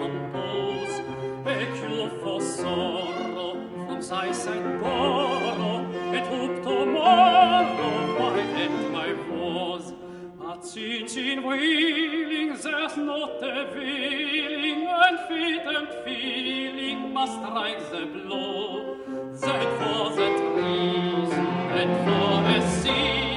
compose, et you for sorrow from sighs and borrow, et hope tomorrow might end my woes. But since in wailing there's not a veiling, and fate and feeling must strike the blow, then for that reason, and for a sea,